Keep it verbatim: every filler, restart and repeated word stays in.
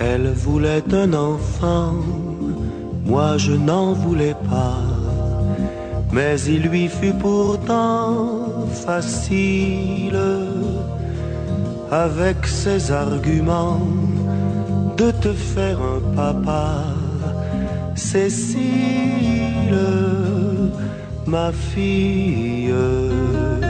Elle voulait un enfant, moi je n'en voulais pas. Mais il lui fut pourtant facile, avec ses arguments, de te faire un papa. Cécile, ma fille.